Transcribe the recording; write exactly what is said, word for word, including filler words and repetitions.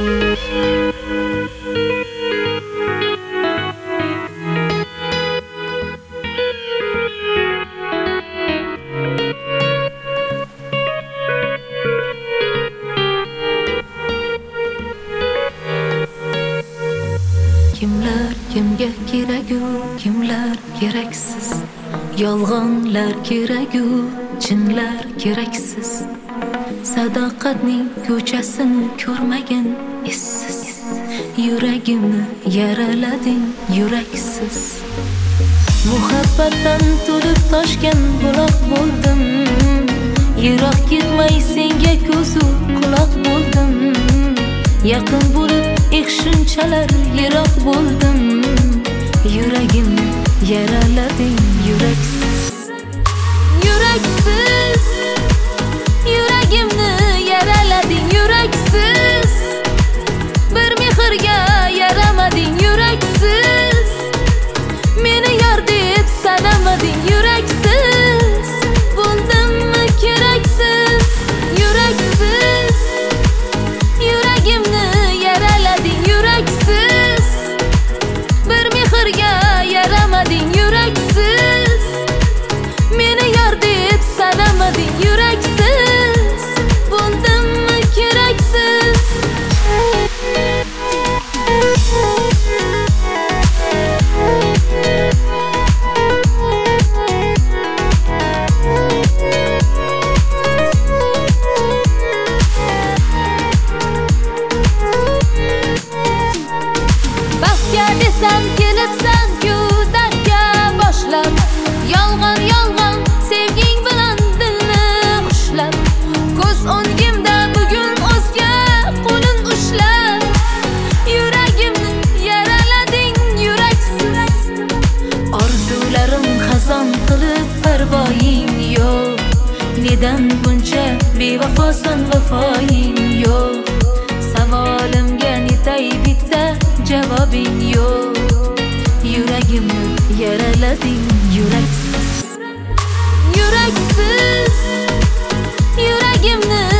Kimlar kimga keragu, kimlar keraksiz. Yolg'onlar keragu, chinlar keraksiz. Sadoqatning ko'chasini ko'rmagan essiz. Yuragimni yaralading yuraksiz. Muhabbatdan to'lib toshgan buloq bo'ldim. Yiroq ketmay senga ko'zu quloq bo'ldim. Yaqin bo'lib eh shunchalar yiroq bo'ldim. Yuragimni yaralading yuraksiz. Yuraksiz. Yuragimni yaralading yuraksiz. Bir mehrga yaramading yuraksiz. Meni yor deb sanamading yuraksiz. Bo'ldimmi keraksiz. Yuraksiz. Yuragimni yaralading yuraksiz. Bir mehrga yaramading yuraksiz. Meni yor deb sanamading yuraksiz. Bo'ldimmi keraksiz. Baxtga desam kelibsan-ku dardga boshlab. Yolg'on yolg'on sevging bilan dilni xushlab. Ko'z o'ngimda bugun o'zga qo'lin ushlab. Yuragimni yaralading yuraksiz. Orzularim xazon qilib parvoying yo'q. Nedan buncha bevafosan vafoying yo'q. Savolimga netay bitta javobing yo'q. Yuragimni yaralading yuraksiz. Yuraksiz. Yuragimni